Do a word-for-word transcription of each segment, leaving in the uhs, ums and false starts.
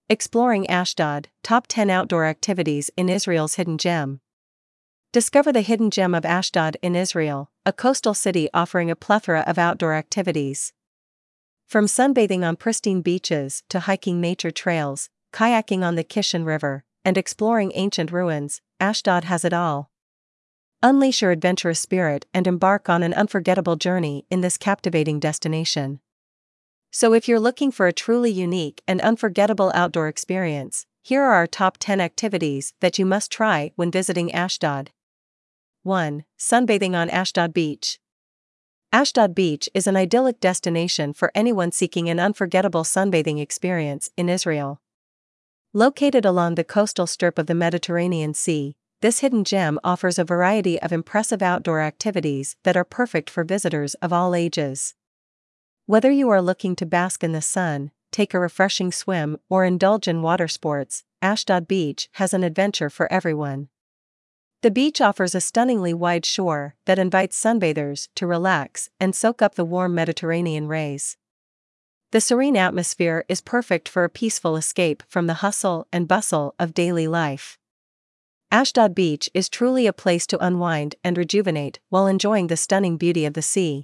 Exploring Ashdod, Top ten Outdoor Activities in Israel's Hidden Gem. Discover the hidden gem of Ashdod in Israel, a coastal city offering a plethora of outdoor activities. From sunbathing on pristine beaches to hiking nature trails, kayaking on the Kishon River, and exploring ancient ruins, Ashdod has it all. Unleash your adventurous spirit and embark on an unforgettable journey in this captivating destination. So if you're looking for a truly unique and unforgettable outdoor experience, here are our top ten activities that you must try when visiting Ashdod. one. Sunbathing on Ashdod Beach. Ashdod Beach is an idyllic destination for anyone seeking an unforgettable sunbathing experience in Israel. Located along the coastal strip of the Mediterranean Sea, this hidden gem offers a variety of impressive outdoor activities that are perfect for visitors of all ages. Whether you are looking to bask in the sun, take a refreshing swim, or indulge in water sports, Ashdod Beach has an adventure for everyone. The beach offers a stunningly wide shore that invites sunbathers to relax and soak up the warm Mediterranean rays. The serene atmosphere is perfect for a peaceful escape from the hustle and bustle of daily life. Ashdod Beach is truly a place to unwind and rejuvenate while enjoying the stunning beauty of the sea.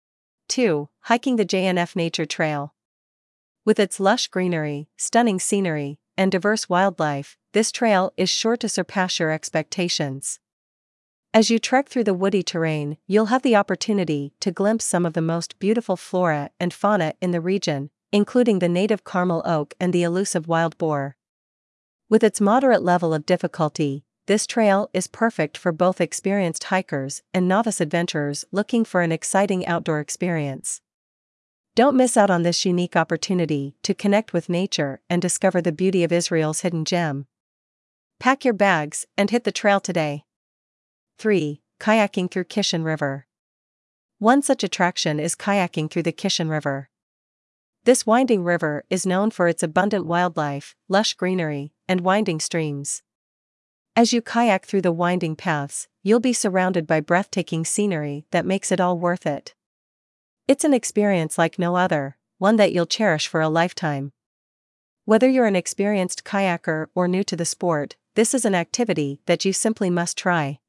two. Hiking the J N F Nature Trail. With its lush greenery, stunning scenery, and diverse wildlife, this trail is sure to surpass your expectations. As you trek through the woody terrain, you'll have the opportunity to glimpse some of the most beautiful flora and fauna in the region, including the native Carmel oak and the elusive wild boar. With its moderate level of difficulty, this trail is perfect for both experienced hikers and novice adventurers looking for an exciting outdoor experience. Don't miss out on this unique opportunity to connect with nature and discover the beauty of Israel's hidden gem. Pack your bags and hit the trail today. three. Kayaking through Kishon River. One such attraction is kayaking through the Kishon River. This winding river is known for its abundant wildlife, lush greenery, and winding streams. As you kayak through the winding paths, you'll be surrounded by breathtaking scenery that makes it all worth it. It's an experience like no other, one that you'll cherish for a lifetime. Whether you're an experienced kayaker or new to the sport, this is an activity that you simply must try.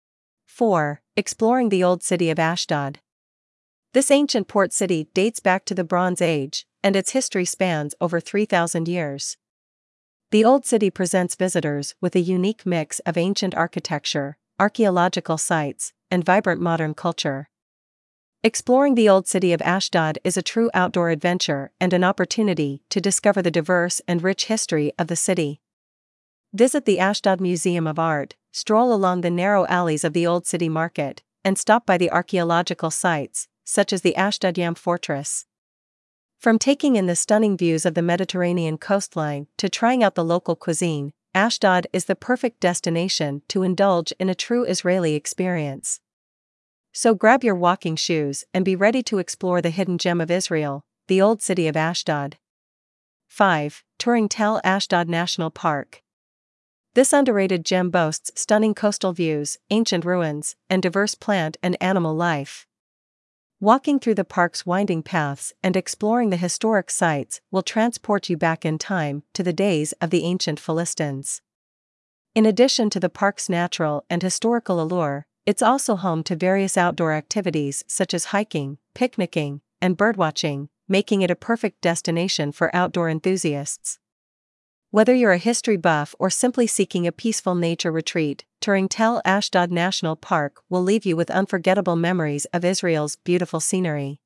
four. Exploring the Old City of Ashdod. This ancient port city dates back to the Bronze Age, and its history spans over three thousand years. The Old City presents visitors with a unique mix of ancient architecture, archaeological sites, and vibrant modern culture. Exploring the Old City of Ashdod is a true outdoor adventure and an opportunity to discover the diverse and rich history of the city. Visit the Ashdod Museum of Art, stroll along the narrow alleys of the Old City Market, and stop by the archaeological sites, such as the Ashdod Yam Fortress. From taking in the stunning views of the Mediterranean coastline to trying out the local cuisine, Ashdod is the perfect destination to indulge in a true Israeli experience. So grab your walking shoes and be ready to explore the hidden gem of Israel, the Old City of Ashdod. five. Touring Tel Ashdod National Park. This underrated gem boasts stunning coastal views, ancient ruins, and diverse plant and animal life. Walking through the park's winding paths and exploring the historic sites will transport you back in time to the days of the ancient Philistines. In addition to the park's natural and historical allure, it's also home to various outdoor activities such as hiking, picnicking, and birdwatching, making it a perfect destination for outdoor enthusiasts. Whether you're a history buff or simply seeking a peaceful nature retreat, touring Tel Ashdod National Park will leave you with unforgettable memories of Israel's beautiful scenery.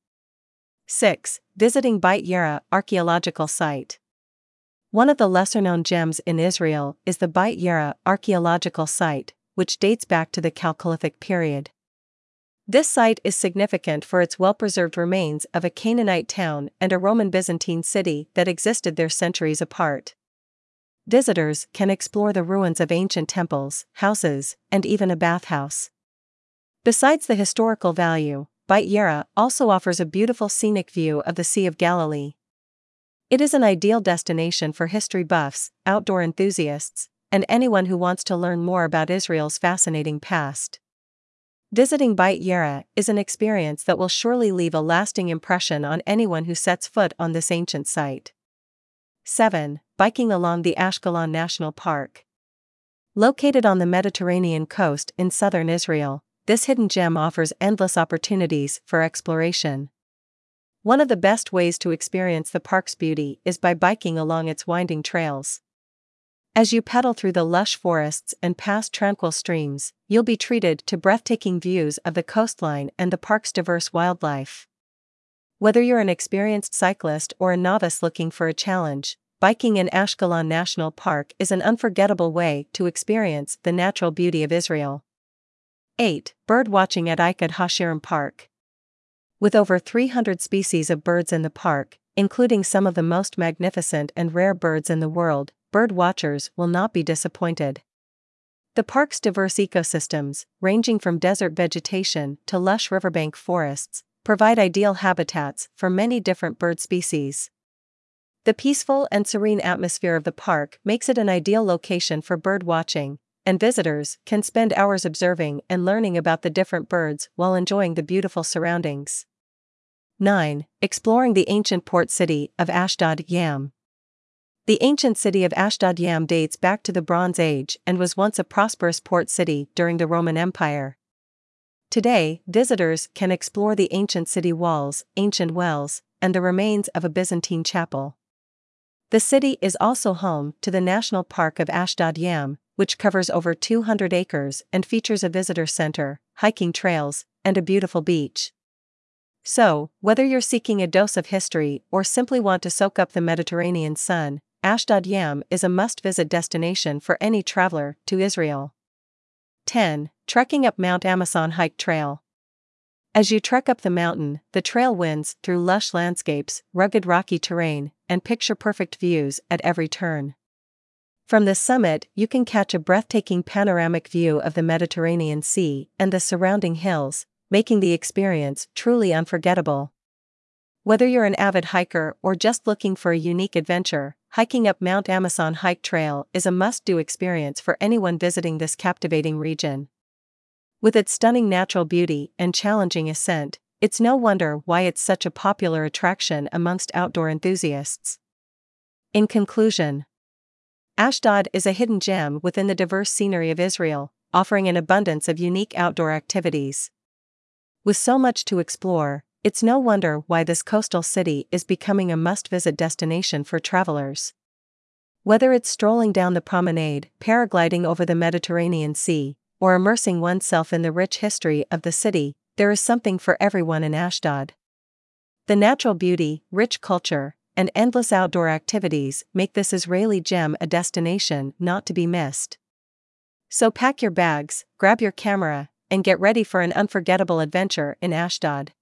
six. Visiting Beit Yera Archaeological Site. One of the lesser-known gems in Israel is the Beit Yera Archaeological Site, which dates back to the Chalcolithic period. This site is significant for its well-preserved remains of a Canaanite town and a Roman Byzantine city that existed there centuries apart. Visitors can explore the ruins of ancient temples, houses, and even a bathhouse. Besides the historical value, Beit Yera also offers a beautiful scenic view of the Sea of Galilee. It is an ideal destination for history buffs, outdoor enthusiasts, and anyone who wants to learn more about Israel's fascinating past. Visiting Beit Yera is an experience that will surely leave a lasting impression on anyone who sets foot on this ancient site. seven. Biking along the Ashkelon National Park. Located on the Mediterranean coast in southern Israel, this hidden gem offers endless opportunities for exploration. One of the best ways to experience the park's beauty is by biking along its winding trails. As you pedal through the lush forests and past tranquil streams, you'll be treated to breathtaking views of the coastline and the park's diverse wildlife. Whether you're an experienced cyclist or a novice looking for a challenge, biking in Ashkelon National Park is an unforgettable way to experience the natural beauty of Israel. eight. Bird watching at Eichad Hashirim Park. With over three hundred species of birds in the park, including some of the most magnificent and rare birds in the world, bird watchers will not be disappointed. The park's diverse ecosystems, ranging from desert vegetation to lush riverbank forests, provide ideal habitats for many different bird species. The peaceful and serene atmosphere of the park makes it an ideal location for bird watching, and visitors can spend hours observing and learning about the different birds while enjoying the beautiful surroundings. nine. Exploring the ancient port city of Ashdod Yam. The ancient city of Ashdod Yam dates back to the Bronze Age and was once a prosperous port city during the Roman Empire. Today, visitors can explore the ancient city walls, ancient wells, and the remains of a Byzantine chapel. The city is also home to the National Park of Ashdod Yam, which covers over two hundred acres and features a visitor center, hiking trails, and a beautiful beach. So, whether you're seeking a dose of history or simply want to soak up the Mediterranean sun, Ashdod Yam is a must-visit destination for any traveler to Israel. ten. Trekking up Mount Amason Hike Trail. As you trek up the mountain, the trail winds through lush landscapes, rugged rocky terrain, and picture-perfect views at every turn. From the summit, you can catch a breathtaking panoramic view of the Mediterranean Sea and the surrounding hills, making the experience truly unforgettable. Whether you're an avid hiker or just looking for a unique adventure, hiking up Mount Amason Hike Trail is a must-do experience for anyone visiting this captivating region. With its stunning natural beauty and challenging ascent, it's no wonder why it's such a popular attraction amongst outdoor enthusiasts. In conclusion, Ashdod is a hidden gem within the diverse scenery of Israel, offering an abundance of unique outdoor activities. With so much to explore, it's no wonder why this coastal city is becoming a must-visit destination for travelers. Whether it's strolling down the promenade, paragliding over the Mediterranean Sea, or immersing oneself in the rich history of the city, there is something for everyone in Ashdod. The natural beauty, rich culture, and endless outdoor activities make this Israeli gem a destination not to be missed. So pack your bags, grab your camera, and get ready for an unforgettable adventure in Ashdod.